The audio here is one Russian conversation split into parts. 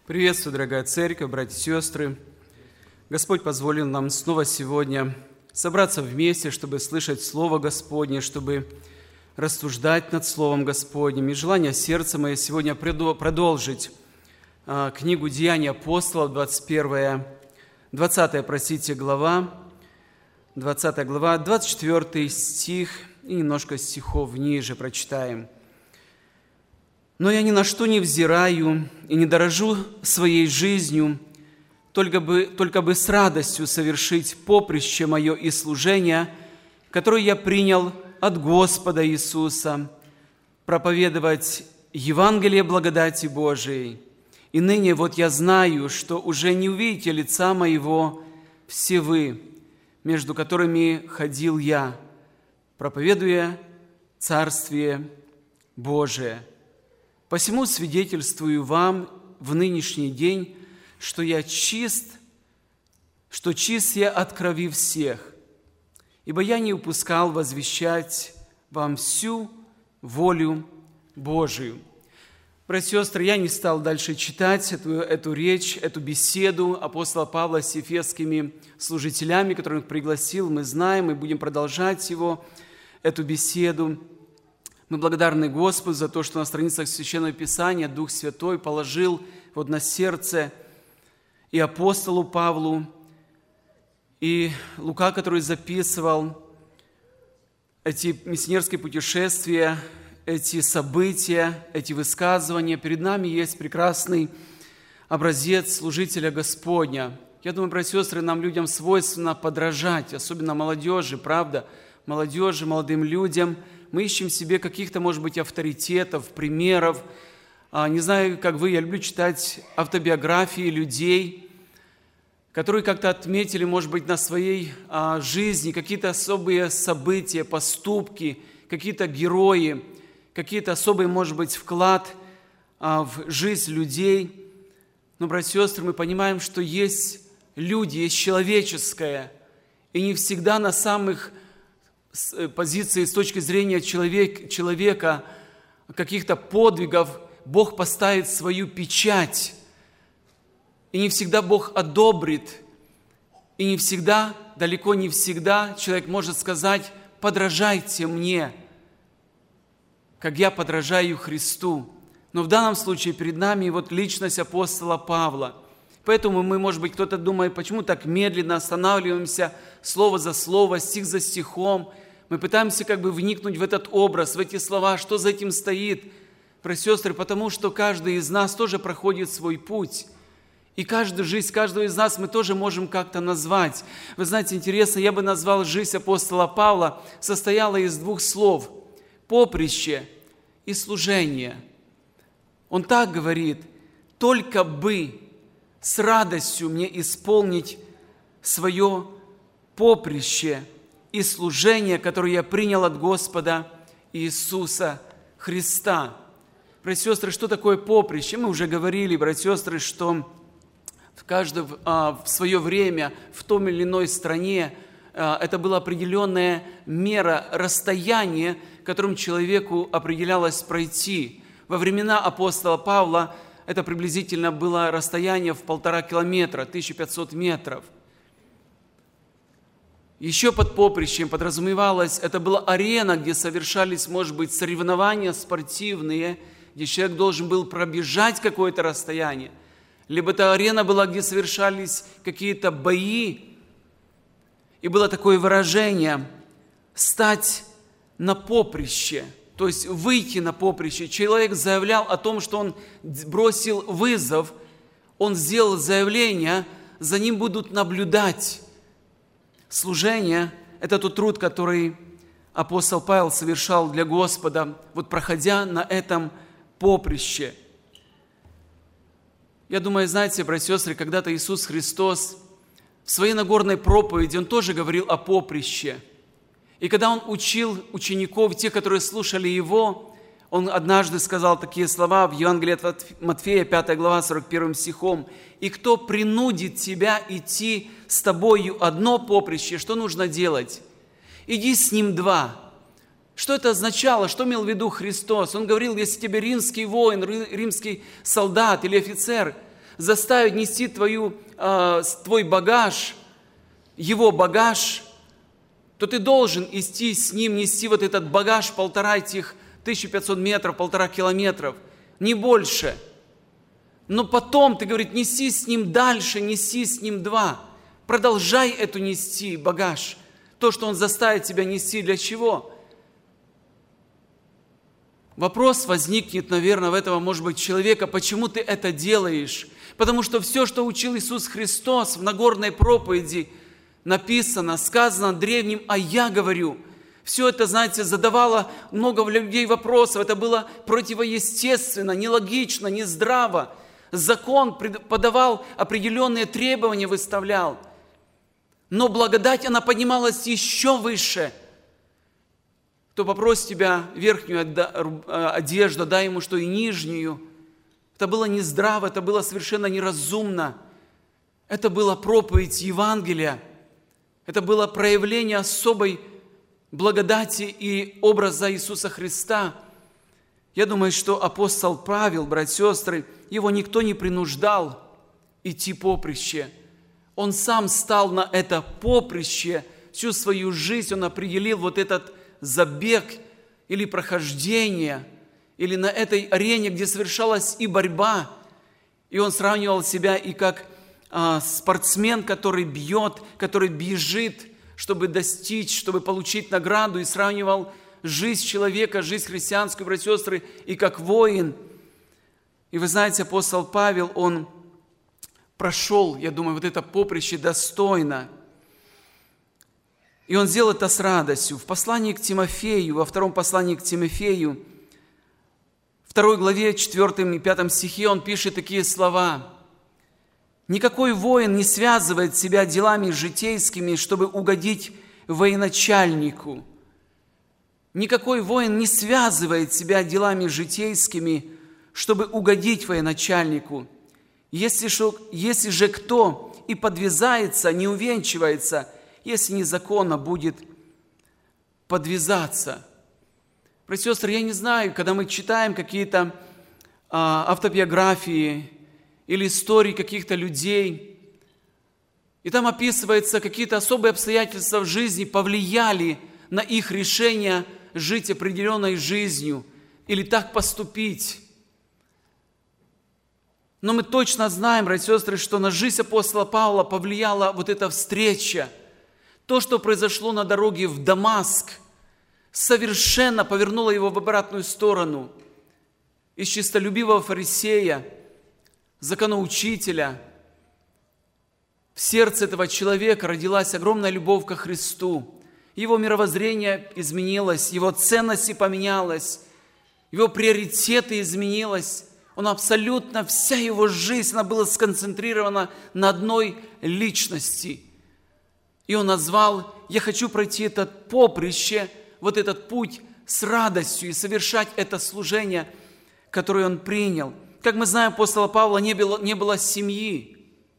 Приветствую, дорогая церковь, братья и сестры. Господь позволил нам снова сегодня собраться вместе, чтобы слышать Слово Господне, чтобы рассуждать над Словом Господним. И желание сердца мое сегодня продолжить книгу «Деяния апостолов», 20 глава, 24 стих и немножко стихов ниже прочитаем. «Но я ни на что не взираю и не дорожу своей жизнью, только бы с радостью совершить поприще мое и служение, которое я принял от Господа Иисуса, проповедовать Евангелие благодати Божией. И ныне вот я знаю, что уже не увидите лица моего все вы, между которыми ходил я, проповедуя Царствие Божие. Посему свидетельствую вам в нынешний день, что чист я от крови всех, ибо я не упускал возвещать вам всю волю Божию». Братья и сестры, я не стал дальше читать эту речь, эту беседу апостола Павла с ефесскими служителями, которых он пригласил. Мы знаем, мы будем продолжать эту беседу. Мы благодарны Господу за то, что на страницах Священного Писания Дух Святой положил на сердце и апостолу Павлу, и Лука, который записывал эти миссионерские путешествия, эти события, эти высказывания. Перед нами есть прекрасный образец служителя Господня. Я думаю, братья и сестры, нам, людям, свойственно подражать, особенно молодежи, правда? Молодежи, молодым людям. Мы ищем в себе каких-то, может быть, авторитетов, примеров. Не знаю, как вы, я люблю читать автобиографии людей, которые как-то отметили, может быть, на своей жизни какие-то особые события, поступки, какие-то герои, какие-то особые, может быть, вклад в жизнь людей. Но, братья и сестры, мы понимаем, что есть люди, есть человеческое, и не всегда на самых позиции с точки зрения человека, каких-то подвигов, Бог поставит свою печать. И не всегда Бог одобрит. И не всегда, далеко не всегда человек может сказать: подражайте мне, как я подражаю Христу. Но в данном случае перед нами личность апостола Павла. Поэтому мы, может быть, кто-то думает, почему так медленно останавливаемся слово за слово, стих за стихом. Мы пытаемся вникнуть в этот образ, в эти слова, что за этим стоит. Братья и сестры, потому что каждый из нас тоже проходит свой путь. И жизнь каждого из нас мы тоже можем как-то назвать. Вы знаете, интересно, я бы назвал жизнь апостола Павла, состояла из двух слов: поприще и служение. Он так говорит: только бы с радостью мне исполнить свое поприще и служение, которое я принял от Господа Иисуса Христа. Братья и сестры, что такое поприще? Мы уже говорили, братья и сестры, что каждый в свое время в том или иной стране это была определенная мера, расстояние, которым человеку определялось пройти. Во времена апостола Павла это приблизительно было расстояние в 1,5 километра, 1500 метров. Еще под поприщем подразумевалось, это была арена, где совершались, может быть, соревнования спортивные, где человек должен был пробежать какое-то расстояние. Либо это арена была, где совершались какие-то бои. И было такое выражение «стать на поприще», то есть выйти на поприще. Человек заявлял о том, что он бросил вызов, он сделал заявление, за ним будут наблюдать. Служение – это тот труд, который апостол Павел совершал для Господа, проходя на этом поприще. Я думаю, знаете, братья и сестры, когда-то Иисус Христос в своей Нагорной проповеди, Он тоже говорил о поприще. И когда Он учил учеников, тех, которые слушали Его, Он однажды сказал такие слова в Евангелии от Матфея, 5 глава, 41 стихом: «И кто принудит тебя идти с тобою одно поприще, что нужно делать? Иди с ним два». Что это означало? Что имел в виду Христос? Он говорил, если тебе римский воин, римский солдат или офицер заставить нести твой багаж, его багаж, то ты должен идти с ним, нести вот этот багаж 1500 метров, 1,5 километров, не больше. Но потом, ты, говорит, неси с ним дальше, неси с ним 2. Продолжай эту нести багаж. То, что он заставит тебя нести, для чего? Вопрос возникнет, наверное, в этого, может быть, человека, почему ты это делаешь? Потому что все, что учил Иисус Христос в Нагорной проповеди, написано, сказано древним, а я говорю. Все это, знаете, задавало много людей вопросов. Это было противоестественно, нелогично, нездраво. Закон подавал определенные требования, выставлял. Но благодать, она поднималась еще выше. Кто попросит тебя верхнюю одежду, дай ему что и нижнюю. Это было нездраво, это было совершенно неразумно. Это была проповедь Евангелия. Это было проявление особой благодати и образа Иисуса Христа. Я думаю, что апостол Павел, братья и сестры, его никто не принуждал идти поприще. Он сам стал на это поприще, всю свою жизнь он определил вот этот забег или прохождение, или на этой арене, где совершалась и борьба. И он сравнивал себя и как спортсмен, который бьет, который бежит, чтобы достичь, чтобы получить награду, и сравнивал жизнь человека, жизнь христианскую, братья и сестры, и как воин. И вы знаете, апостол Павел, он прошел, я думаю, вот это поприще достойно. И он сделал это с радостью. В послании к Тимофею, во втором послании к Тимофею, 2 главе 4 и 5 стихе он пишет такие слова. «Никакой воин не связывает себя делами житейскими, чтобы угодить военачальнику. Никакой воин не связывает себя делами житейскими, чтобы угодить военачальнику. Если же кто и подвязается, не увенчивается, если незаконно будет подвязаться». Братья и сестры, я не знаю, когда мы читаем какие-то автобиографии или истории каких-то людей, и там описывается, какие-то особые обстоятельства в жизни повлияли на их решение жить определенной жизнью или так поступить. Но мы точно знаем, братья и сестры, что на жизнь апостола Павла повлияла вот эта встреча. То, что произошло на дороге в Дамаск, совершенно повернуло его в обратную сторону. Из честолюбивого фарисея, законоучителя, в сердце этого человека родилась огромная любовь ко Христу. Его мировоззрение изменилось, его ценности поменялось, его приоритеты изменились. Он абсолютно, вся его жизнь, она была сконцентрирована на одной личности. И он назвал: «Я хочу пройти это поприще, вот этот путь с радостью и совершать это служение, которое он принял». Как мы знаем, апостола Павла не было семьи.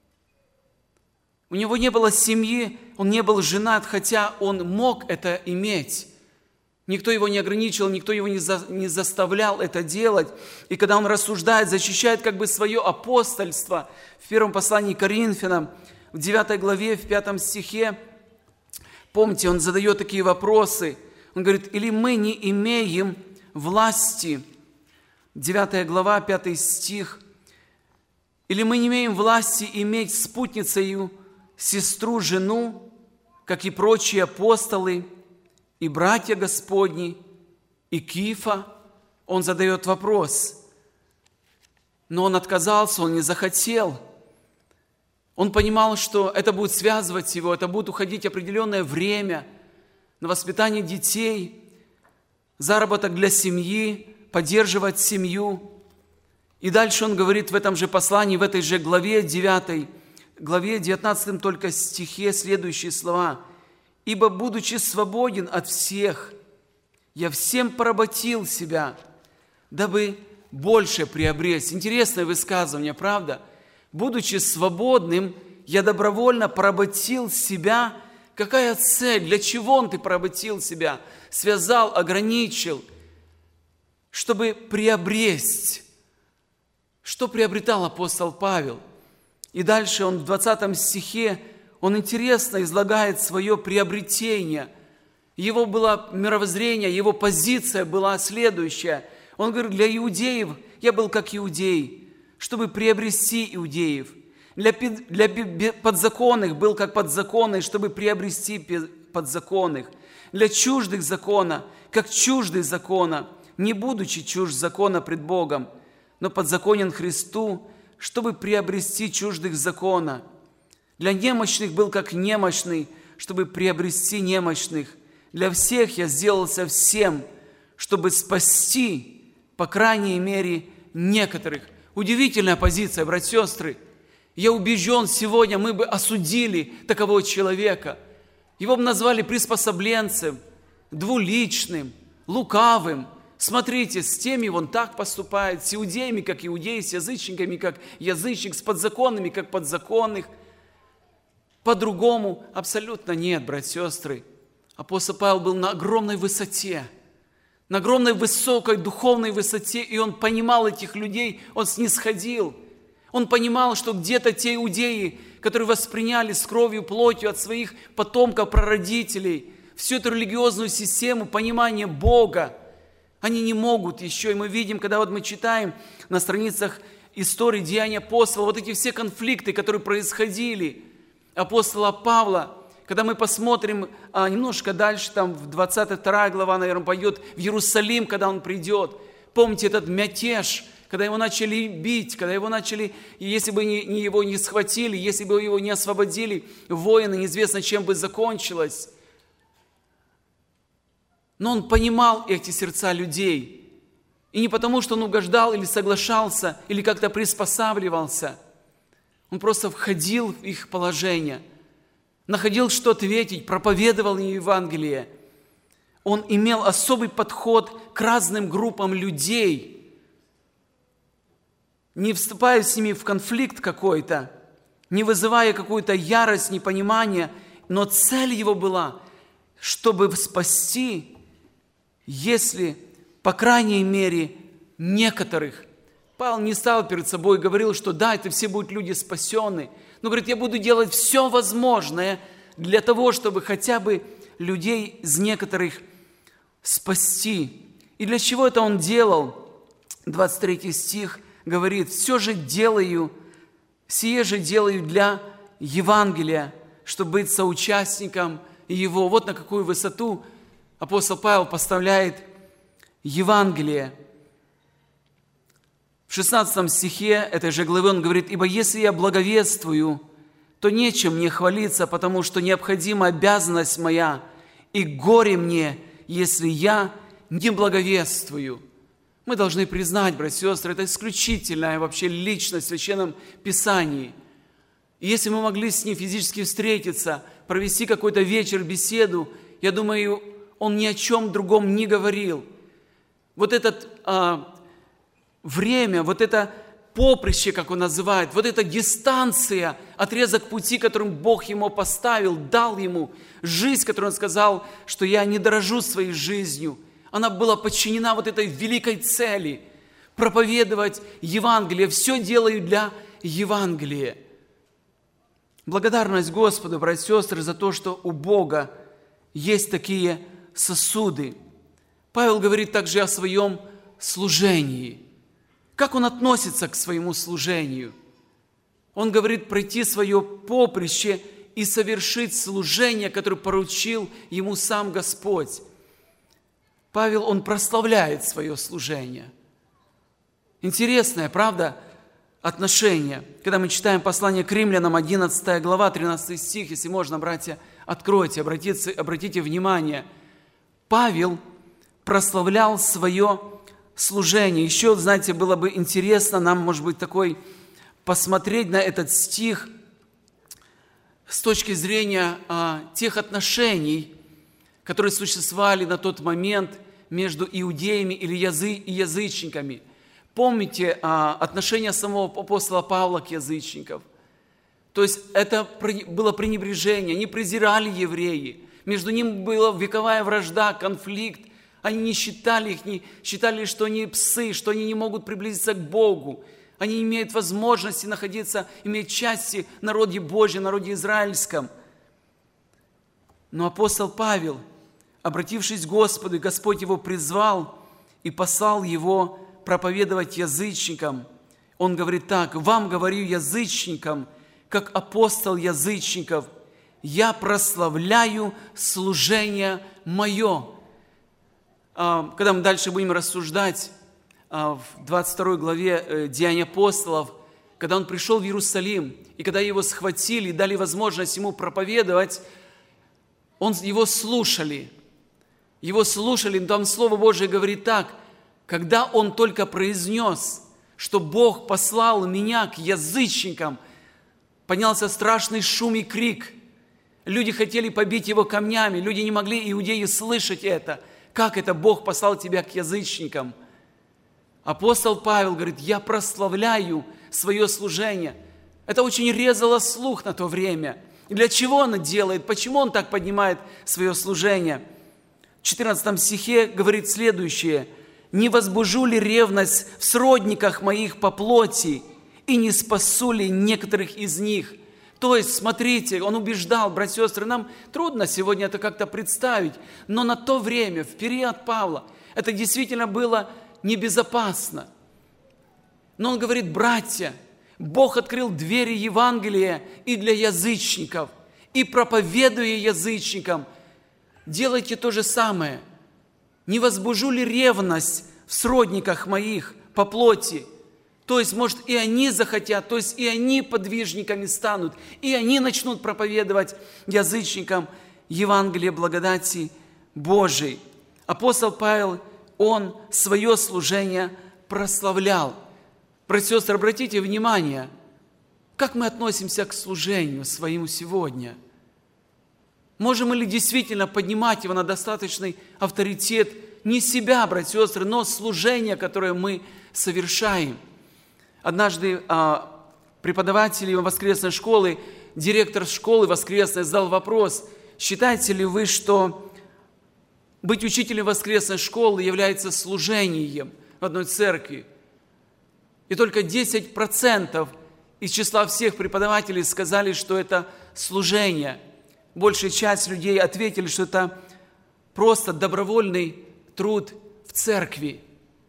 У него не было семьи, он не был женат, хотя он мог это иметь. Никто его не ограничил, никто его не заставлял это делать. И когда он рассуждает, защищает как бы свое апостольство, в первом послании к Коринфянам, в 9 главе, в 5 стихе, помните, он задает такие вопросы. Он говорит: «Или мы не имеем власти?» 9 глава, 5 стих. «Или мы не имеем власти иметь спутницею сестру, жену, как и прочие апостолы, и братья Господни, и Кифа?» Он задает вопрос. Но он отказался, он не захотел. Он понимал, что это будет связывать его, это будет уходить определенное время на воспитание детей, заработок для семьи, поддерживать семью. И дальше он говорит в этом же послании, в этой же главе 9, главе 19 только стихе следующие слова: «Ибо, будучи свободен от всех, я всем поработил себя, дабы больше приобрести». Интересное высказывание, правда? «Будучи свободным, я добровольно поработил себя». Какая цель? Для чего ты поработил себя? Связал, ограничил, чтобы приобрести. Что приобретал апостол Павел? И дальше он в 20 стихе, он интересно излагает свое приобретение. Его было мировоззрение, его позиция была следующая. Он говорит, для иудеев я был как иудей, чтобы приобрести иудеев. Для подзаконных был как подзаконный, чтобы приобрести подзаконных. Для чуждых закона, как чуждый закона, не будучи чужд закона пред Богом, но подзаконен Христу, чтобы приобрести чуждых закона. Для немощных был как немощный, чтобы приобрести немощных. Для всех я сделался всем, чтобы спасти, по крайней мере, некоторых. Удивительная позиция, братья и сестры. Я убежден, сегодня мы бы осудили такового человека. Его бы назвали приспособленцем, двуличным, лукавым. Смотрите, с теми он так поступает, с иудеями, как иудеи, с язычниками, как язычник, с подзаконными, как подзаконных. По-другому абсолютно нет, братья и сестры. Апостол Павел был на огромной высоте, на огромной высокой духовной высоте, и он понимал этих людей, он снисходил. Он понимал, что где-то те иудеи, которые восприняли с кровью, плотью от своих потомков, прародителей, всю эту религиозную систему, понимание Бога, они не могут еще. И мы видим, когда вот мы читаем на страницах истории Деяний апостолов, вот эти все конфликты, которые происходили, апостола Павла, когда мы посмотрим немножко дальше, там в 22 глава, наверное, пойдет в Иерусалим, когда он придет. Помните этот мятеж, когда его начали бить, когда его начали, если бы его не схватили, если бы его не освободили, воины, неизвестно, чем бы закончилось. Но он понимал эти сердца людей. И не потому, что он угождал или соглашался, или как-то приспосабливался. Он просто входил в их положение, находил, что ответить, проповедовал им Евангелие. Он имел особый подход к разным группам людей, не вступая с ними в конфликт какой-то, не вызывая какую-то ярость, непонимание, но цель его была, чтобы спасти, если, по крайней мере, некоторых. Павел не стал перед собой и говорил, что да, это все будут люди спасенные. Но говорит, я буду делать все возможное для того, чтобы хотя бы людей из некоторых спасти. И для чего это он делал? 23 стих говорит, сие же делаю для Евангелия, чтобы быть соучастником его. Вот на какую высоту апостол Павел поставляет Евангелие. В 16 стихе этой же главы он говорит, «Ибо если я благовествую, то нечем мне хвалиться, потому что необходима обязанность моя, и горе мне, если я не благовествую». Мы должны признать, братья и сестры, это исключительная вообще личность в Священном Писании. И если мы могли с ним физически встретиться, провести какой-то вечер, беседу, я думаю, он ни о чем другом не говорил. Вот это время, вот это поприще, как он называет, вот эта дистанция, отрезок пути, которым Бог ему поставил, дал ему, жизнь, которую он сказал, что я не дорожу своей жизнью, она была подчинена вот этой великой цели – проповедовать Евангелие. Все делаю для Евангелия. Благодарность Господу, братья и сестры, за то, что у Бога есть такие сосуды. Павел говорит также о своем служении. Как он относится к своему служению? Он говорит пройти свое поприще и совершить служение, которое поручил ему сам Господь. Павел, он прославляет свое служение. Интересное, правда, отношение. Когда мы читаем послание к Римлянам, 11 глава, 13 стих, если можно, братья, откройте, обратите внимание. Павел прославлял свое служение. Еще, знаете, было бы интересно нам, может быть, посмотреть на этот стих с точки зрения тех отношений, которые существовали на тот момент между иудеями или язычниками. Помните отношение самого апостола Павла к язычникам? То есть это было пренебрежение, они презирали евреи. Между ними была вековая вражда, конфликт. Они не считали их, считали, что они псы, что они не могут приблизиться к Богу. Они имеют возможности находиться, иметь части в народе Божьем, народе израильском. Но апостол Павел, обратившись к Господу, Господь его призвал и послал его проповедовать язычникам. Он говорит так: «Вам говорю, язычникам, как апостол язычников, я прославляю служение мое». Когда мы дальше будем рассуждать в 22 главе Деяний апостолов, когда он пришел в Иерусалим, и когда его схватили и дали возможность ему проповедовать, его слушали. Его слушали, но там Слово Божие говорит так: когда он только произнес, что Бог послал меня к язычникам, поднялся страшный шум и крик. Люди хотели побить его камнями, люди не могли, иудеи, слышать это. Как это Бог послал тебя к язычникам? Апостол Павел говорит: я прославляю свое служение. Это очень резало слух на то время. И для чего он это делает? Почему он так поднимает свое служение? В 14 стихе говорит следующее: «Не возбужу ли ревность в сродниках моих по плоти, и не спасу ли некоторых из них?» То есть, смотрите, он убеждал, братья и сестры, нам трудно сегодня это как-то представить, но на то время, в период Павла, это действительно было небезопасно. Но он говорит: братья, Бог открыл двери Евангелия и для язычников, и проповедуя язычникам, делайте то же самое. Не возбужу ли ревность в сродниках моих по плоти? То есть, может, и они захотят, то есть, и они подвижниками станут, и они начнут проповедовать язычникам Евангелие благодати Божией. Апостол Павел, он свое служение прославлял. Братья и сестры, обратите внимание, как мы относимся к служению своему сегодня. Можем ли действительно поднимать его на достаточный авторитет не себя, братья и сестры, но служение, которое мы совершаем? Однажды преподаватели воскресной школы, директор школы воскресной задал вопрос: считаете ли вы, что быть учителем воскресной школы является служением в одной церкви? И только 10% из числа всех преподавателей сказали, что это служение. Большая часть людей ответили, что это просто добровольный труд в церкви.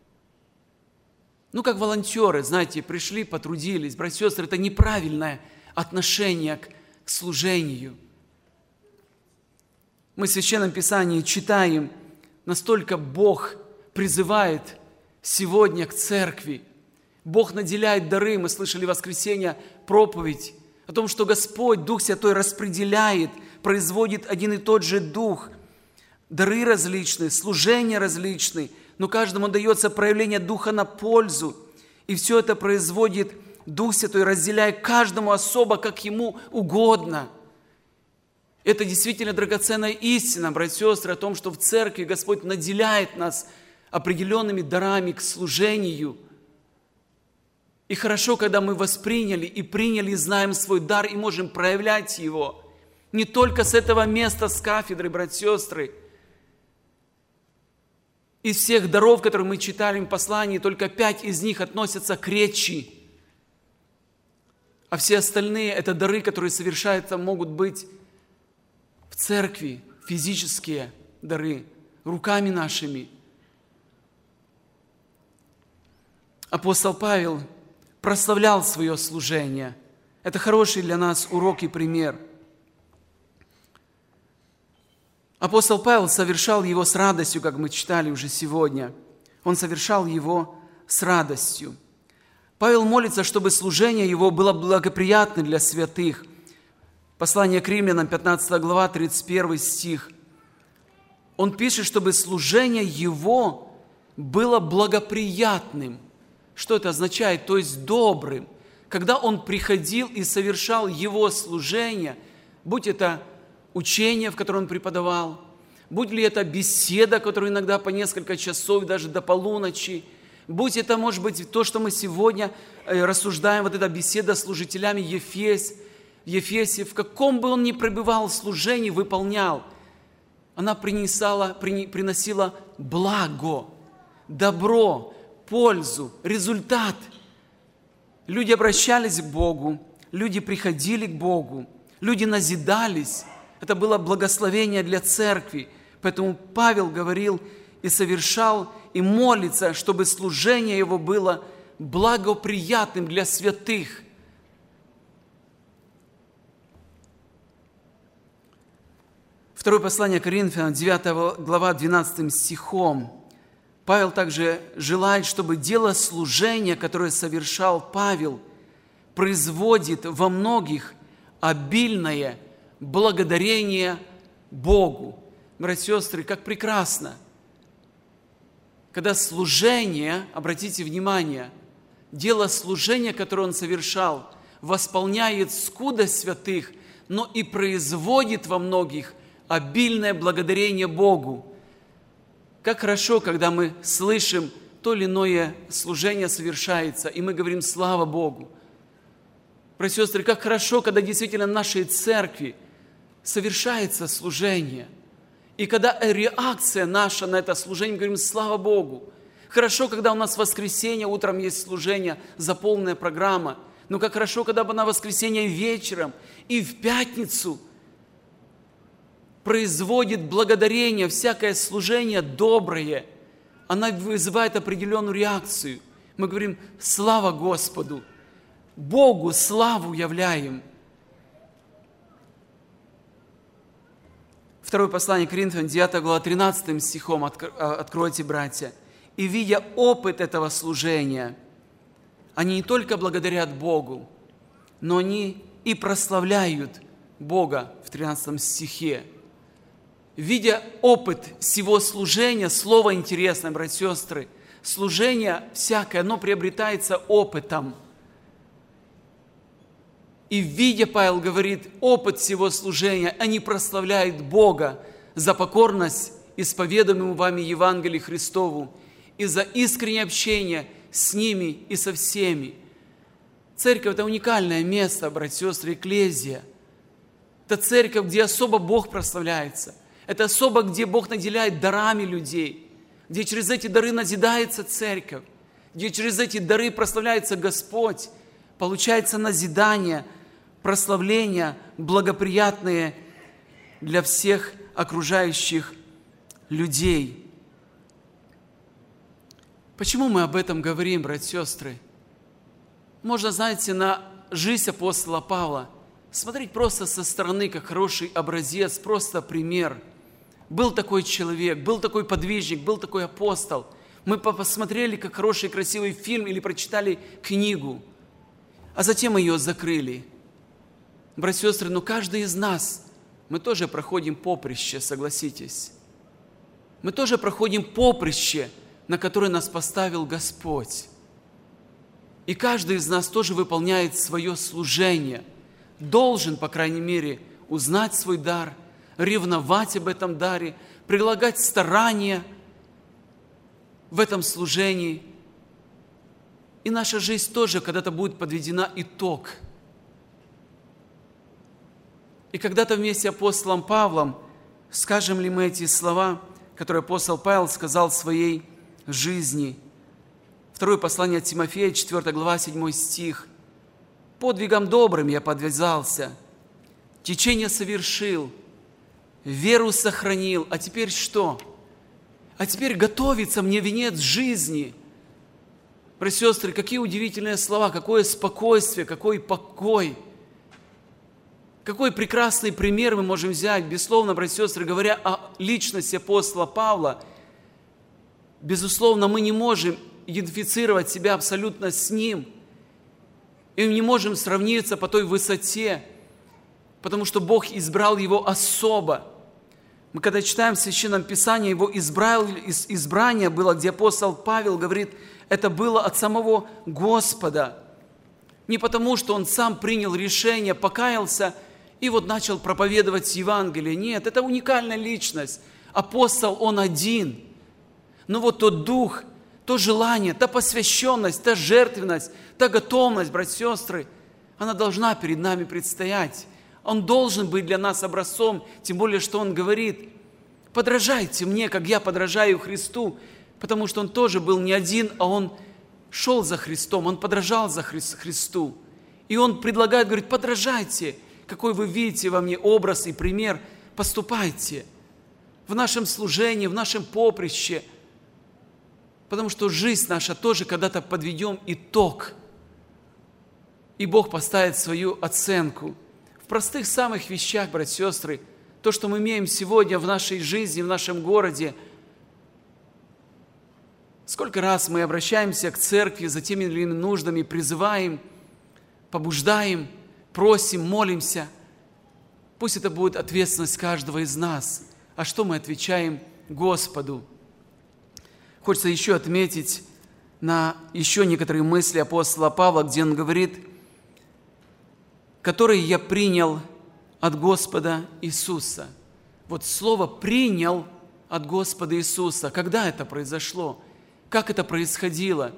Как волонтеры, знаете, пришли, потрудились. Братья и сестры, это неправильное отношение к служению. Мы в Священном Писании читаем, настолько Бог призывает сегодня к церкви. Бог наделяет дары. Мы слышали в воскресенье проповедь о том, что Господь, Дух Святой, распределяет, производит один и тот же Дух. Дары различные, служения различные, но каждому дается проявление Духа на пользу. И все это производит Дух Святой, разделяя каждому особо, как Ему угодно. Это действительно драгоценная истина, братья и сестры, о том, что в церкви Господь наделяет нас определенными дарами к служению. И хорошо, когда мы восприняли и приняли, знаем свой дар и можем проявлять его. Не только с этого места, с кафедры, братья и сестры. Из всех даров, которые мы читали в послании, только 5 из них относятся к речи. А все остальные – это дары, которые совершаются, могут быть в церкви, физические дары, руками нашими. Апостол Павел прославлял свое служение. Это хороший для нас урок и пример. Апостол Павел совершал его с радостью, как мы читали уже сегодня. Он совершал его с радостью. Павел молится, чтобы служение его было благоприятным для святых. Послание к Римлянам, 15 глава, 31 стих. Он пишет, чтобы служение его было благоприятным. Что это означает? То есть добрым. Когда он приходил и совершал его служение, будь это учение, в котором он преподавал, будь ли это беседа, которая иногда по несколько часов, даже до полуночи, будь это, может быть, то, что мы сегодня рассуждаем, вот эта беседа с служителями Ефесе, в каком бы он ни пребывал служении, выполнял, она приносила благо, добро, пользу, результат. Люди обращались к Богу, люди приходили к Богу, люди назидались. Это было благословение для церкви. Поэтому Павел говорил и совершал, и молится, чтобы служение его было благоприятным для святых. Второе послание Коринфянам, 9 глава, 12 стихом. Павел также желает, чтобы дело служения, которое совершал Павел, производит во многих обильное благодарение Богу. Братья и сестры, как прекрасно, когда служение, обратите внимание, дело служения, которое он совершал, восполняет скудость святых, но и производит во многих обильное благодарение Богу. Как хорошо, когда мы слышим, то или иное служение совершается, и мы говорим «Слава Богу!». Братья и сестры, как хорошо, когда действительно в нашей церкви совершается служение. И когда реакция наша на это служение, мы говорим «Слава Богу!». Хорошо, когда у нас в воскресенье утром есть служение, заполненная программа. Но как хорошо, когда бы на воскресенье вечером и в пятницу производит благодарение, всякое служение доброе. Она вызывает определенную реакцию. Мы говорим «Слава Господу!». Богу славу являем. Второе послание Коринфянам, 9 глава, 13 стихом откройте, братья. «И видя опыт этого служения, они не только благодарят Богу, но они и прославляют Бога» в 13 стихе. Видя опыт всего служения, слово интересное, братья и сестры, служение всякое, оно приобретается опытом. И видя, Павел говорит, опыт всего служения, они прославляют Бога за покорность исповедуемому вами Евангелию Христову и за искреннее общение с ними и со всеми. Церковь – это уникальное место, братья и сестры, экклезия. Это церковь, где особо Бог прославляется. Это особо, где Бог наделяет дарами людей, где через эти дары назидается церковь, где через эти дары прославляется Господь, получается назидание, прославление, благоприятные для всех окружающих людей. Почему мы об этом говорим, братья и сестры? Можно, знаете, на жизнь апостола Павла смотреть просто со стороны, как хороший образец, просто пример. Был такой человек, был такой подвижник, был такой апостол. Мы посмотрели, как хороший, красивый фильм или прочитали книгу, а затем ее закрыли. Братья и сестры, но каждый из нас, мы тоже проходим поприще, согласитесь. Мы тоже проходим поприще, на которое нас поставил Господь. И каждый из нас тоже выполняет свое служение. Должен, по крайней мере, узнать свой дар, ревновать об этом даре, прилагать старания в этом служении. И наша жизнь тоже когда-то будет подведена итог. И когда-то вместе с апостолом Павлом скажем ли мы эти слова, которые апостол Павел сказал в своей жизни. Второе послание от Тимофея, 4 глава, 7 стих. «Подвигом добрым я подвязался, течение совершил, веру сохранил, а теперь что? А теперь готовится мне венец жизни». Братья и сестры, какие удивительные слова, какое спокойствие, какой покой. Какой прекрасный пример мы можем взять, безусловно, братья и сестры, говоря о личности апостола Павла, безусловно, мы не можем идентифицировать себя абсолютно с ним, и мы не можем сравниться по той высоте, потому что Бог избрал его особо. Мы когда читаем в Священном Писании, его избрание было, где апостол Павел говорит, это было от самого Господа. Не потому, что он сам принял решение, покаялся и вот начал проповедовать Евангелие. Нет, это уникальная личность. Апостол, он один. Но вот тот дух, то желание, та посвященность, та жертвенность, та готовность, братья и сестры, она должна перед нами предстоять. Он должен быть для нас образцом, тем более, что он говорит, подражайте мне, как я подражаю Христу, потому что он тоже был не один, а он шел за Христом, он подражал за Христу. И он предлагает, говорит, подражайте, какой вы видите во мне образ и пример, поступайте в нашем служении, в нашем поприще, потому что жизнь наша тоже когда-то подведем итог, и Бог поставит свою оценку. В простых самых вещах, братья и сестры, то, что мы имеем сегодня в нашей жизни, в нашем городе, сколько раз мы обращаемся к церкви за теми или иными нуждами, призываем, побуждаем, просим, молимся. Пусть это будет ответственность каждого из нас. А что мы отвечаем Господу? Хочется еще отметить на еще некоторые мысли апостола Павла, где он говорит, которые я принял от Господа Иисуса. Вот слово «принял» от Господа Иисуса. Когда это произошло? Как это происходило?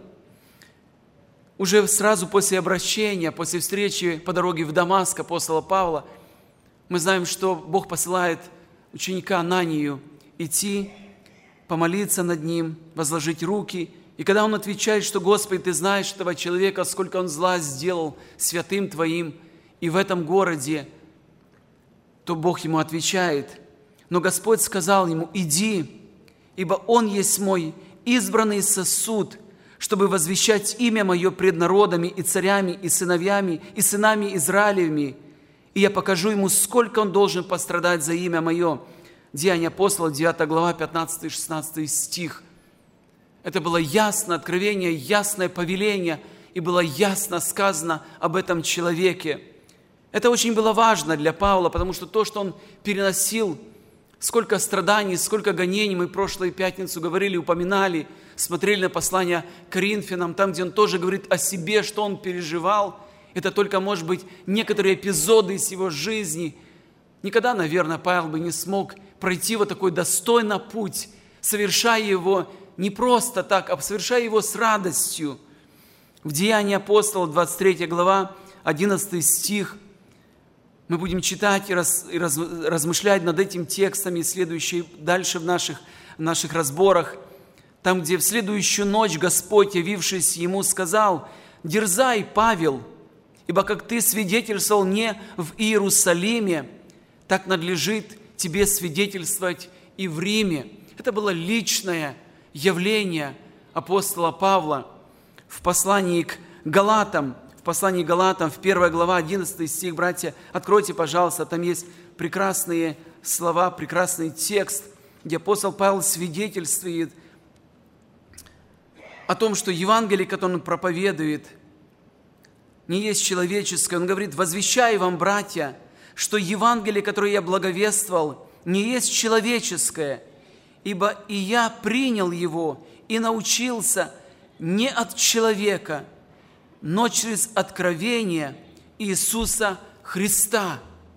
Уже сразу после обращения, после встречи по дороге в Дамаск апостола Павла, мы знаем, что Бог посылает ученика Ананию идти, помолиться над ним, возложить руки. И когда он отвечает, что «Господи, Ты знаешь этого человека, сколько он зла сделал святым Твоим и в этом городе», то Бог ему отвечает, «Но Господь сказал ему, иди, ибо он есть мой избранный сосуд, чтобы возвещать имя Мое пред народами и царями, и сыновьями, и сынами Израилевыми, и я покажу ему, сколько он должен пострадать за имя Мое». Деяния апостолов, 9 глава, 15 и 16 стих. Это было ясное откровение, ясное повеление, и было ясно сказано об этом человеке. Это очень было важно для Павла, потому что то, что он переносил, сколько страданий, сколько гонений, мы в прошлую пятницу говорили, упоминали, смотрели на послание к Коринфянам, там, где он тоже говорит о себе, что он переживал. Это только, может быть, некоторые эпизоды из его жизни. Никогда, наверное, Павел бы не смог пройти вот такой достойный путь, совершая его не просто так, а совершая его с радостью. В Деянии апостолов, 23 глава, 11 стих, мы будем читать и размышлять над этим текстом, и следующие дальше в наших разборах, там, где в следующую ночь Господь, явившись ему, сказал: «Дерзай, Павел, ибо как ты свидетельствовал не в Иерусалиме, так надлежит тебе свидетельствовать и в Риме». Это было личное явление апостола Павла. В послании к Галатам, в 1 глава, 11 стих, братья, откройте, пожалуйста, там есть прекрасные слова, прекрасный текст, где апостол Павел свидетельствует о том, что Евангелие, которое он проповедует, не есть человеческое. Он говорит: «Возвещаю вам, братья, что Евангелие, которое я благовествовал, не есть человеческое, ибо и я принял его и научился не от человека, но через откровение Иисуса Христа».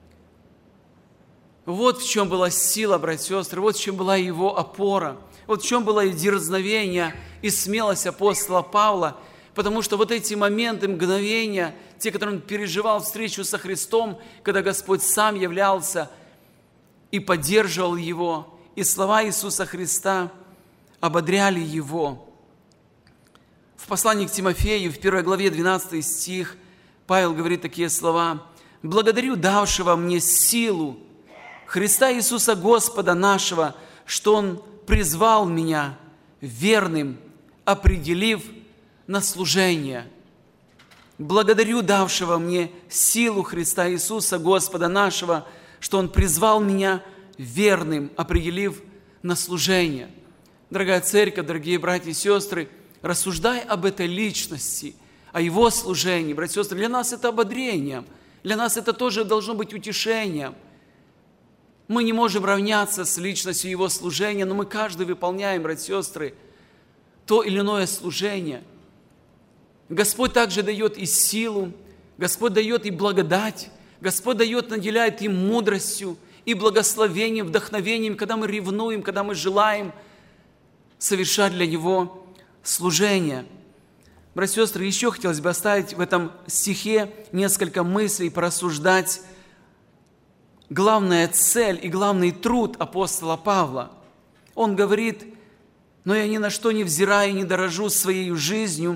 Вот в чем была сила, братья и сестры, вот в чем была его опора, вот в чем было и дерзновение, и смелость апостола Павла, потому что вот эти моменты, мгновения, те, которые он переживал встречу со Христом, когда Господь сам являлся и поддерживал его, и слова Иисуса Христа ободряли его. В послании к Тимофею, в 1 главе, 12 стих, Павел говорит такие слова: «Благодарю давшего мне силу Христа Иисуса Господа нашего, что Он призвал меня верным, определив на служение». Благодарю давшего мне силу Христа Иисуса Господа нашего, что Он призвал меня верным, определив на служение. Дорогая церковь, дорогие братья и сестры, рассуждай об этой личности, о Его служении. Братья и сестры, для нас это ободрением, для нас это тоже должно быть утешением. Мы не можем равняться с личностью Его служения, но мы каждый выполняем, братья и сестры, то или иное служение. Господь также дает и силу, Господь дает и благодать, Господь дает, наделяет и мудростью, и благословением, вдохновением, когда мы ревнуем, когда мы желаем совершать для Него служение. Братья и сестры, еще хотелось бы оставить в этом стихе несколько мыслей, порассуждать. Главная цель и главный труд апостола Павла. Он говорит: «Но я ни на что не взираю и не дорожу своей жизнью,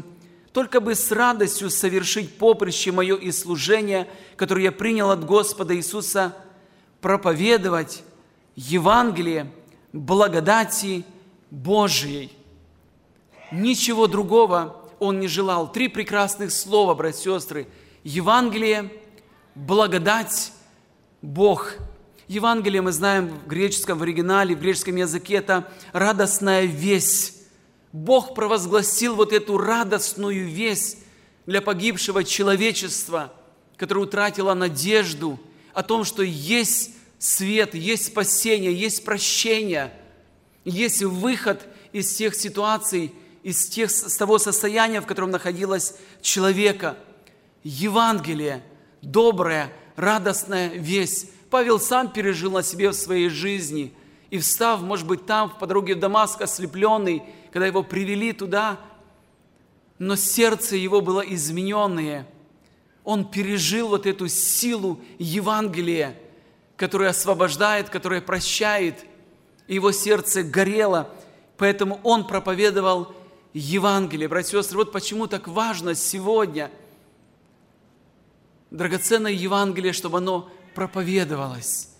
только бы с радостью совершить поприще мое и служение, которое я принял от Господа Иисуса, проповедовать Евангелие благодати Божией». Ничего другого он не желал. 3 прекрасных слова, братья и сестры. Евангелие, благодать, Бог. Евангелие, мы знаем, в греческом, в оригинале, в греческом языке, это радостная весть. Бог провозгласил вот эту радостную весть для погибшего человечества, которое утратило надежду о том, что есть свет, есть спасение, есть прощение, есть выход из тех ситуаций, с того состояния, в котором находилось человека. Евангелие, добрая, радостная весть. Павел сам пережил на себе в своей жизни. И встав, может быть, там, по дороге в Дамаск, ослепленный, когда его привели туда, но сердце его было измененное. Он пережил вот эту силу Евангелия, которая освобождает, которая прощает. И его сердце горело, поэтому он проповедовал Евангелие. Братья и сестры, вот почему так важно сегодня драгоценное Евангелие, чтобы оно проповедовалось.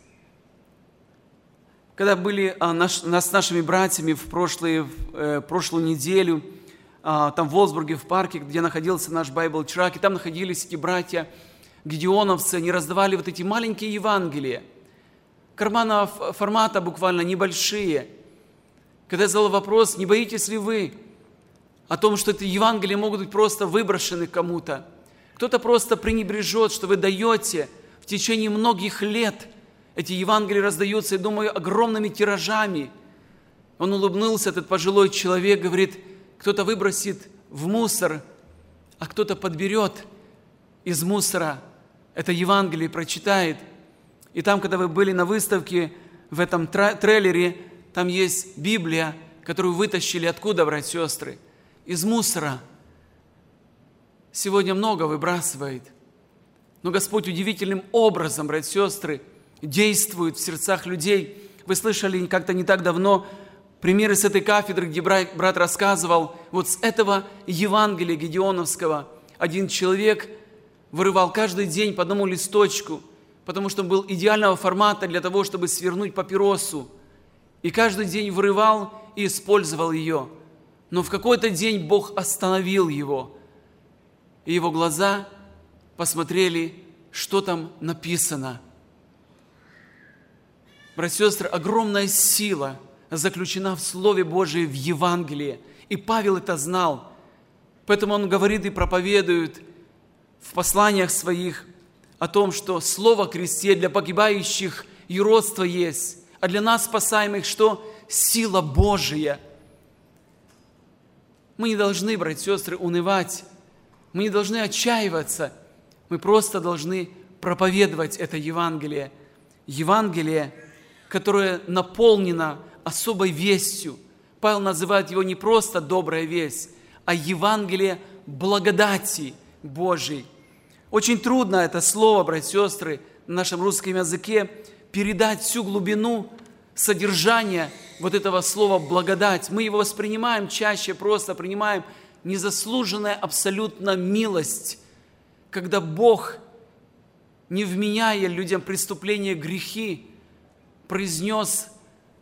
Когда были с нашими братьями в прошлую неделю, там в Волсбурге, в парке, где находился наш Bible Truck, и там находились эти братья гедеоновцы, они раздавали вот эти маленькие Евангелия, карманного формата буквально, небольшие. Когда я задал вопрос, не боитесь ли вы о том, что эти Евангелия могут быть просто выброшены кому-то? Кто-то просто пренебрежет, что вы даете в течение многих лет. Эти Евангелия раздаются, я думаю, огромными тиражами. Он улыбнулся, этот пожилой человек, говорит, кто-то выбросит в мусор, а кто-то подберет из мусора это Евангелие, прочитает. И там, когда вы были на выставке, в этом трейлере, там есть Библия, которую вытащили откуда, братья и сестры? Из мусора. Сегодня много выбрасывает. Но Господь удивительным образом, братья и сестры, действует в сердцах людей. Вы слышали как-то не так давно примеры с этой кафедры, где брат рассказывал, вот с этого Евангелия Гедеоновского один человек вырывал каждый день по одному листочку, потому что он был идеального формата для того, чтобы свернуть папиросу. И каждый день вырывал и использовал ее. Но в какой-то день Бог остановил его. И его глаза посмотрели, что там написано. Братья и сестры, огромная сила заключена в Слове Божьем, в Евангелии. И Павел это знал. Поэтому он говорит и проповедует в посланиях своих о том, что Слово о кресте для погибающих юродство есть, а для нас, спасаемых, что? Сила Божия. Мы не должны, братья и сестры, унывать. Мы не должны отчаиваться. Мы просто должны проповедовать это Евангелие. Евангелие, которое наполнено особой вестью. Павел называет его не просто добрая весть, а Евангелие благодати Божией. Очень трудно это слово, братья и сестры, на нашем русском языке передать всю глубину содержания вот этого слова «благодать». Мы его воспринимаем чаще, просто принимаем незаслуженная абсолютно милость, когда Бог, не вменяя людям преступления, грехи, произносит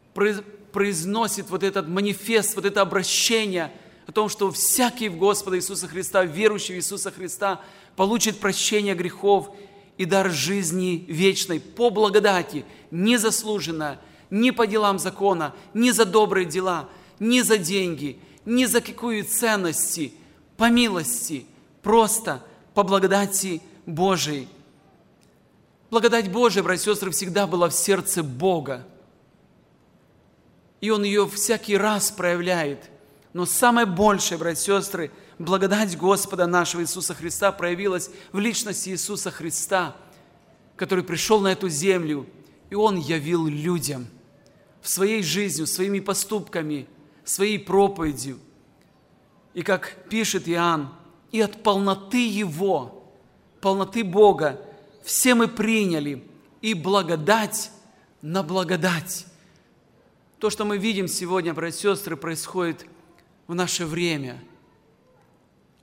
вот этот манифест, вот это обращение о том, что всякий в Господа Иисуса Христа, верующий в Иисуса Христа, получит прощение грехов и дар жизни вечной по благодати, незаслуженно, не по делам закона, не за добрые дела, не за деньги, не за какие ценности, по милости, просто по благодати Божией. Благодать Божия, братья и сестры, всегда была в сердце Бога. И Он ее всякий раз проявляет. Но самое большее, братья и сестры, благодать Господа нашего Иисуса Христа проявилась в личности Иисуса Христа, который пришел на эту землю, и Он явил людям в своей жизнью, своими поступками, своей проповедью. И как пишет Иоанн, и от полноты Его, полноты Бога, все мы приняли и благодать на благодать. То, что мы видим сегодня, братья и сестры, происходит в наше время.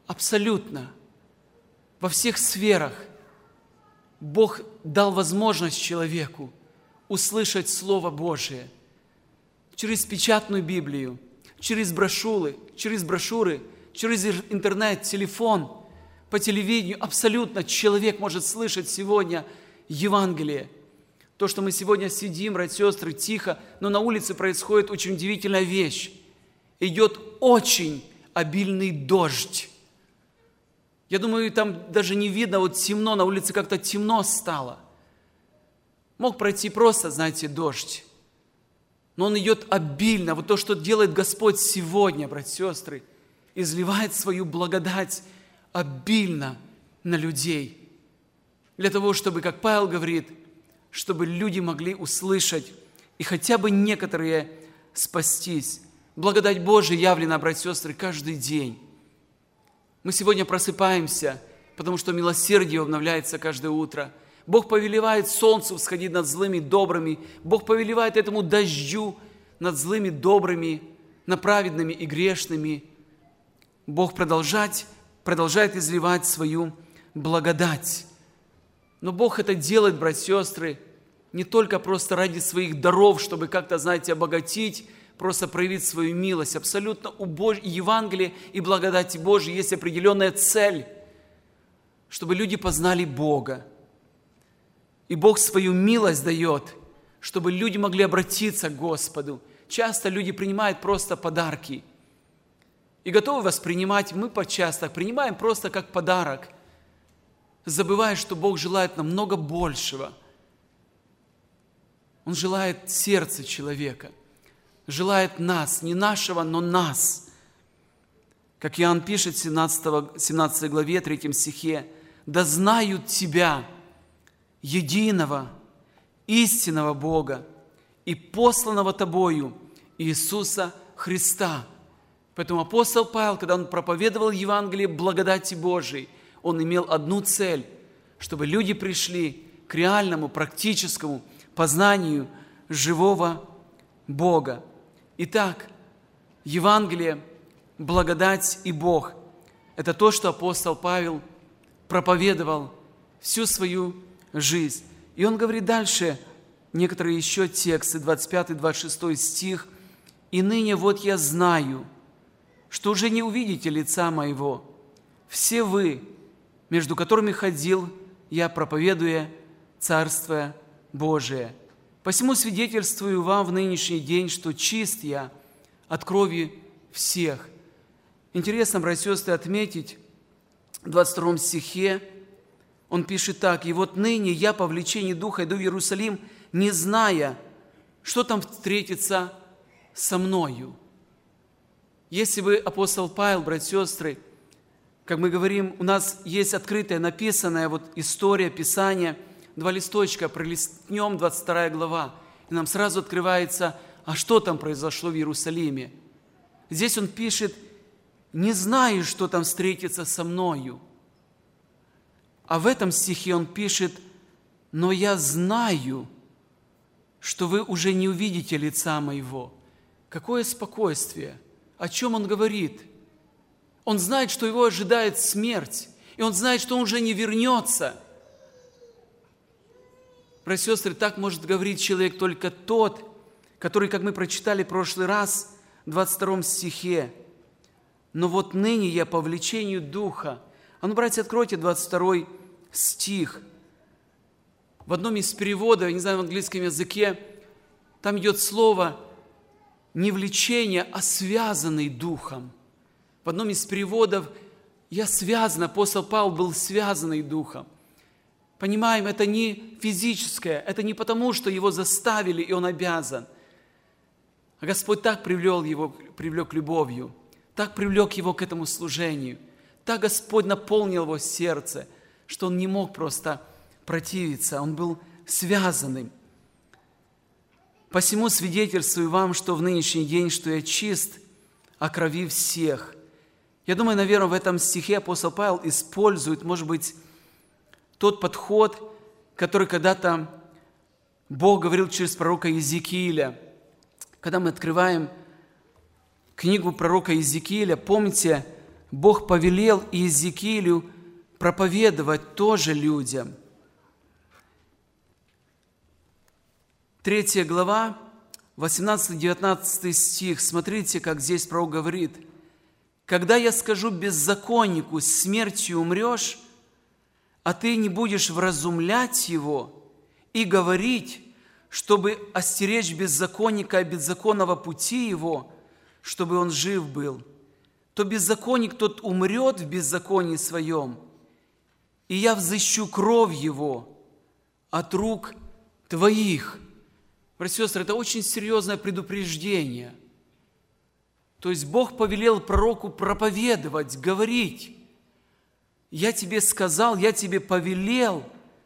абсолютно во всех сферах Бог дал возможность человеку услышать Слово Божие через печатную Библию, через брошюры, через интернет, телефон, по телевидению. Абсолютно человек может слышать сегодня Евангелие. То, что мы сегодня сидим, братья и сестры, тихо, но на улице происходит очень удивительная вещь. Идет очень обильный дождь. Я думаю, там даже не видно, вот темно, на улице как-то темно стало. Мог пройти просто, знаете, дождь. Но он идет обильно. Вот то, что делает Господь сегодня, братья и сестры, изливает свою благодать обильно на людей. Для того, чтобы, как Павел говорит, чтобы люди могли услышать и хотя бы некоторые спастись. Благодать Божия явлена, братья и сестры, каждый день. Мы сегодня просыпаемся, потому что милосердие обновляется каждое утро. Бог повелевает солнцу всходить над злыми и добрыми. Бог повелевает этому дождю над злыми, добрыми, над праведными и грешными. Бог продолжает изливать свою благодать. Но Бог это делает, братья и сестры, не только просто ради своих даров, чтобы как-то, знаете, обогатить, просто проявить свою милость. Абсолютно у Евангелия и благодати Божьей есть определенная цель, чтобы люди познали Бога. И Бог свою милость дает, чтобы люди могли обратиться к Господу. Часто люди принимают просто подарки и готовы воспринимать, мы часто принимаем просто как подарок, забывая, что Бог желает намного большего. Он желает сердца человека, желает нас, не нашего, но нас. Как Иоанн пишет в 17 главе, 3 стихе, «Да знают Тебя, единого, истинного Бога и посланного Тобою, Иисуса Христа». Поэтому апостол Павел, когда он проповедовал Евангелие благодати Божией, он имел одну цель, чтобы люди пришли к реальному, практическому познанию живого Бога. Итак, Евангелие, благодать и Бог – это то, что апостол Павел проповедовал всю свою жизнь. И он говорит дальше, некоторые еще тексты, 25-26 стих. «И ныне вот я знаю, что уже не увидите лица моего. Все вы, между которыми ходил я, проповедуя Царство Божие. Посему свидетельствую вам в нынешний день, что чист я от крови всех». Интересно, братья и сестры, отметить, в 22 стихе он пишет так: «И вот ныне я по влечению Духа иду в Иерусалим, не зная, что там встретится со мною». Если бы апостол Павел, братья и сестры, как мы говорим, у нас есть открытая, написанная вот история, Писание, 2 листочка, пролистнем 22 глава, и нам сразу открывается, а что там произошло в Иерусалиме. Здесь он пишет: «Не знаю, что там встретится со мною». А в этом стихе он пишет: «Но я знаю, что вы уже не увидите лица моего». Какое спокойствие! О чем он говорит? Он знает, что его ожидает смерть, и он знает, что он уже не вернется. Братья и сестры, так может говорить человек только тот, который, как мы прочитали в прошлый раз, в 22 стихе, «Но вот ныне я по влечению Духа». А ну, братья, откройте 22 стих. В одном из переводов, я не знаю, в английском языке, там идет слово не влечение, а связанный Духом. В одном из переводов «я связан», апостол Павел был связанный Духом. Понимаем, это не физическое, это не потому, что его заставили, и он обязан. А Господь так привлек любовью, так привлек его к этому служению, так Господь наполнил его сердце, что он не мог просто противиться, он был связанным. «Посему свидетельствую вам, что в нынешний день, что я чист о крови всех». Я думаю, наверное, в этом стихе апостол Павел использует, может быть, тот подход, который когда-то Бог говорил через пророка Иезекииля. Когда мы открываем книгу пророка Иезекииля, помните, Бог повелел Иезекиилю проповедовать тоже людям. 3 глава, 18-19 стих. Смотрите, как здесь пророк говорит. «Когда я скажу беззаконнику, смертью умрешь, а ты не будешь вразумлять его и говорить, чтобы остеречь беззаконника от беззаконного пути его, чтобы он жив был, то беззаконник тот умрет в беззаконии своем, и я взыщу кровь его от рук твоих». Братья и сестры, это очень серьезное предупреждение. То есть Бог повелел пророку проповедовать, говорить. Я тебе сказал, я тебе повелел,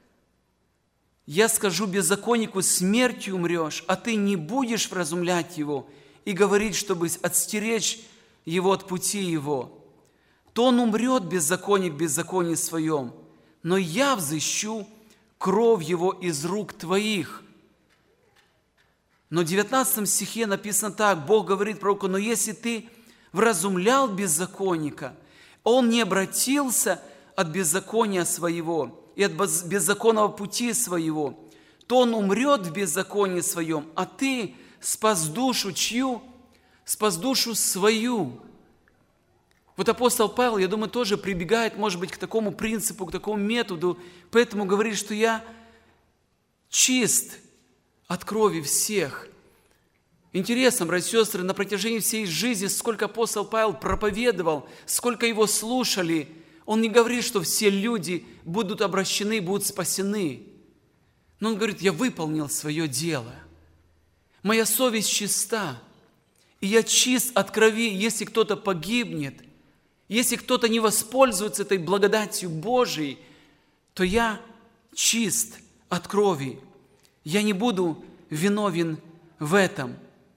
я скажу беззаконнику, смертью умрешь, а ты не будешь вразумлять его и говорить, чтобы отстеречь его от пути его. То он умрет, беззаконник, в беззаконии своем, но я взыщу кровь его из рук твоих. Но в 19 стихе написано так, Бог говорит пророку, но если ты вразумлял беззаконника, он не обратился от беззакония своего и от беззаконного пути своего, то он умрет в беззаконии своем, а ты спас душу чью? Спас душу свою. Вот апостол Павел, я думаю, тоже прибегает, может быть, к такому принципу, к такому методу, поэтому говорит, что я чист от крови всех. Интересно, братья и сестры, на протяжении всей жизни, сколько апостол Павел проповедовал, сколько его слушали, он не говорит, что все люди будут обращены, будут спасены. Но он говорит, я выполнил свое дело. Моя совесть чиста, и я чист от крови. Если кто-то погибнет, если кто-то не воспользуется этой благодатью Божией, то я чист от крови. Я не буду виновен в этом.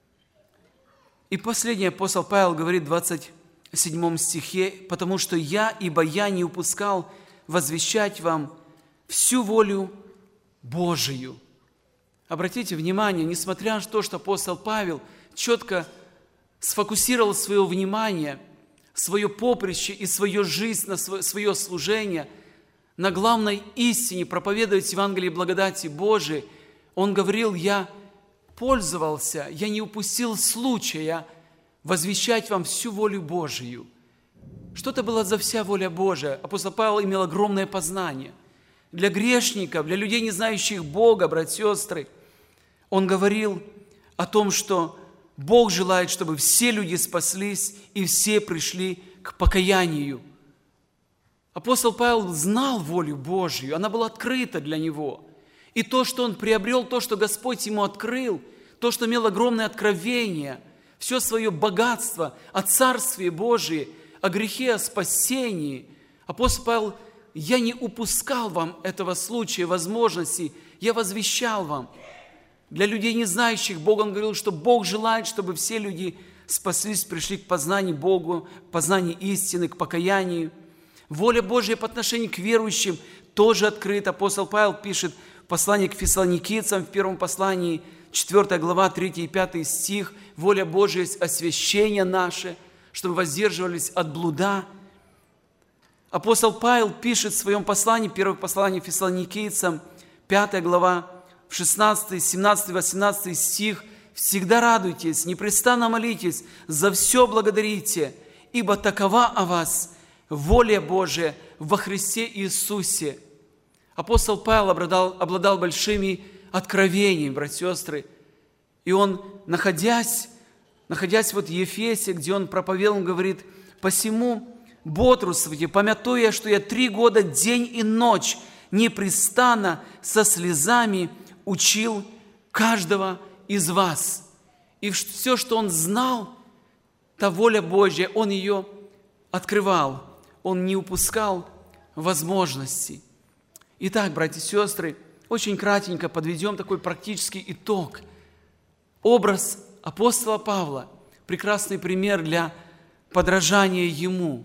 И последний апостол Павел говорит в 27 стихе, потому что ибо я не упускал возвещать вам всю волю Божию. Обратите внимание, несмотря на то, что апостол Павел четко сфокусировал свое внимание, свое поприще и свою жизнь, на свое служение, на главной истине проповедовать Евангелие благодати Божией, он говорил, я пользовался, я не упустил случая возвещать вам всю волю Божию. Что это была за вся воля Божия? Апостол Павел имел огромное познание. Для грешников, для людей, не знающих Бога, братья и сестры, он говорил о том, что Бог желает, чтобы все люди спаслись и все пришли к покаянию. Апостол Павел знал волю Божью, она была открыта для него. И то, что он приобрел, то, что Господь ему открыл, то, что имел огромное откровение, все свое богатство о Царстве Божие, о грехе, о спасении. Апостол Павел, я не упускал вам этого случая, возможности, я возвещал вам. Для людей, не знающих Бога, он говорил, что Бог желает, чтобы все люди спаслись, пришли к познанию Богу, познанию истины, к покаянию. Воля Божья по отношению к верующим тоже открыта. Апостол Павел пишет в послании к фессалоникийцам, в первом послании, 4 глава, 3 и 5 стих, воля Божья есть освящение наше, чтобы воздерживались от блуда. Апостол Павел пишет в своем послании, первое послание фессалоникийцам, 5 глава, 16, 17, 18 стих, «Всегда радуйтесь, непрестанно молитесь, за все благодарите, ибо такова о вас воля Божия во Христе Иисусе». Апостол Павел обладал большими откровениями, братья и сестры, и он, находясь вот в Ефесе, где он проповедовал, он говорит, «Посему бодрствуйте, помятуя, что я 3 года день и ночь непрестанно со слезами учил каждого из вас». И все, что он знал, та воля Божья, он ее открывал, он не упускал возможностей. Итак, братья и сестры, очень кратенько подведем такой практический итог. Образ апостола Павла – прекрасный пример для подражания ему.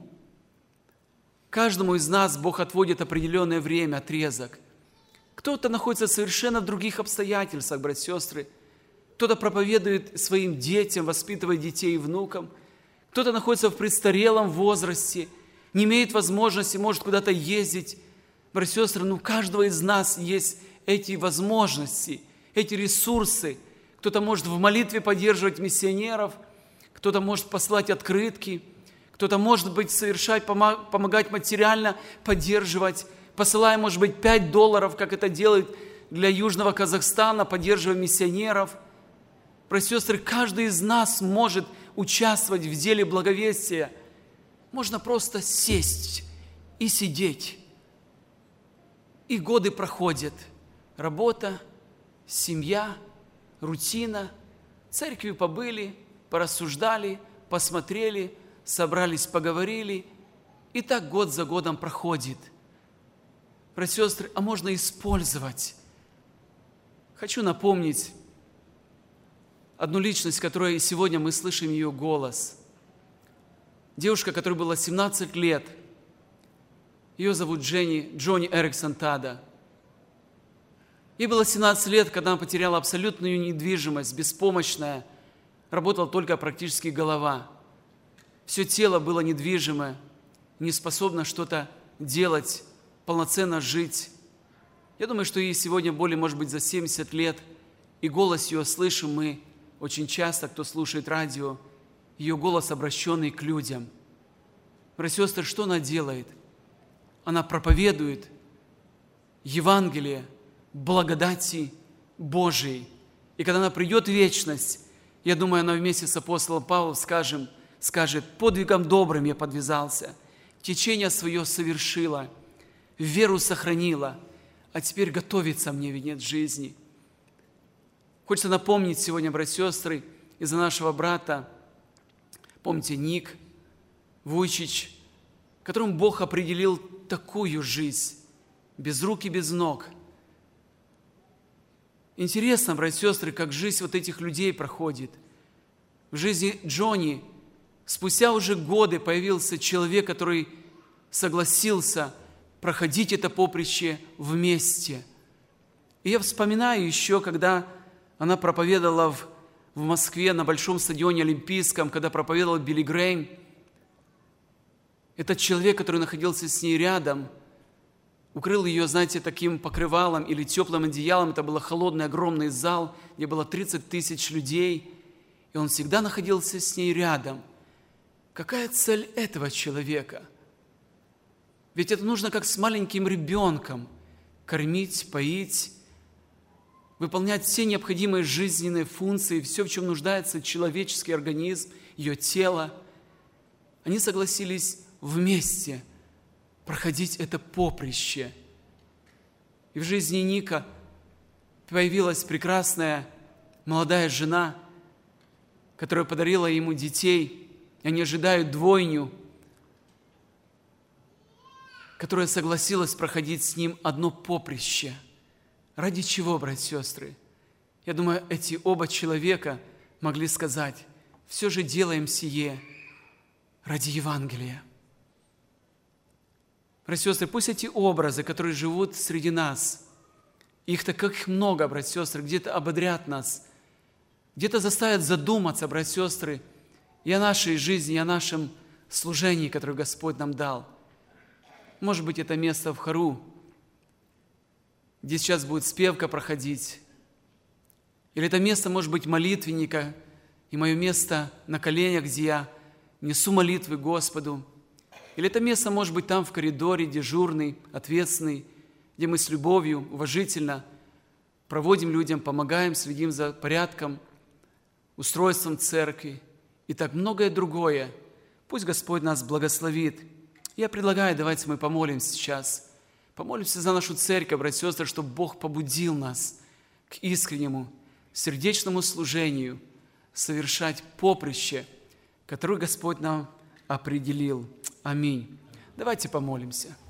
Каждому из нас Бог отводит определенное время, отрезок. Кто-то находится совершенно в других обстоятельствах, братья и сестры. Кто-то проповедует своим детям, воспитывает детей и внукам. Кто-то находится в престарелом возрасте не имеет возможности, может куда-то ездить. Братья и сестры, у каждого из нас есть эти возможности, эти ресурсы. Кто-то может в молитве поддерживать миссионеров, кто-то может послать открытки, кто-то, может быть, совершать, помогать материально, поддерживать, посылая, может быть, $5, как это делает для Южного Казахстана, поддерживая миссионеров. Братья и сестры, каждый из нас может участвовать в деле благовестия. Можно просто сесть и сидеть. И годы проходят. Работа, семья, рутина. В церкви побыли, порассуждали, посмотрели, собрались, поговорили. И так год за годом проходит. Братья и сестры, а можно использовать. Хочу напомнить одну личность, которая сегодня мы слышим ее голос. Девушка, которой было 17 лет. Ее зовут Джонни Эриксон Тада. Ей было 17 лет, когда она потеряла абсолютную недвижимость, беспомощная. Работала только практически голова. Все тело было недвижимое, не способно что-то делать, полноценно жить. Я думаю, что ей сегодня более, может быть, за 70 лет. И голос ее слышим мы очень часто, кто слушает радио, ее голос, обращенный к людям. Братья и сестры, что она делает? Она проповедует Евангелие, благодати Божией. И когда она придет в вечность, я думаю, она вместе с апостолом Павлом скажет: подвигом добрым я подвязался, течение свое совершила, веру сохранила, а теперь готовится мне венец жизни. Хочется напомнить сегодня, братья и сестры, из-за нашего брата, помните, Ник Вуйчич, которому Бог определил такую жизнь, без рук и без ног. Интересно, братья и сестры, как жизнь вот этих людей проходит. В жизни Джонни спустя уже годы появился человек, который согласился проходить это поприще вместе. И я вспоминаю еще, когда она проповедовала в Москве на Большом стадионе Олимпийском, когда проповедовал Билли Грэйм. Этот человек, который находился с ней рядом, укрыл ее, знаете, таким покрывалом или теплым одеялом. Это был холодный, огромный зал, где было 30 тысяч людей. И он всегда находился с ней рядом. Какая цель этого человека? Ведь это нужно как с маленьким ребенком. Кормить, поить, выполнять все необходимые жизненные функции, все, в чем нуждается человеческий организм, ее тело. Они согласились вместе проходить это поприще. И в жизни Ника появилась прекрасная молодая жена, которая подарила ему детей. Они ожидают двойню, которая согласилась проходить с ним одно поприще. Ради чего, братья и сестры? Я думаю, эти оба человека могли сказать: все же делаем сие ради Евангелия. Братья и сестры, пусть эти образы, которые живут среди нас, их таких много, братья и сестры, где-то ободрят нас, где-то заставят задуматься, братья и сестры, и о нашей жизни, и о нашем служении, которое Господь нам дал. Может быть, это место в хору, где сейчас будет спевка проходить. Или это место, может быть, молитвенника, и мое место на коленях, где я несу молитвы Господу. Или это место, может быть, там в коридоре, дежурный, ответственный, где мы с любовью, уважительно проводим людям, помогаем, следим за порядком, устройством церкви и так многое другое. Пусть Господь нас благословит. Я предлагаю, давайте мы помолимся сейчас. Помолимся за нашу церковь, братья и сестры, чтобы Бог побудил нас к искреннему, сердечному служению, совершать поприще, которое Господь нам определил. Аминь. Давайте помолимся.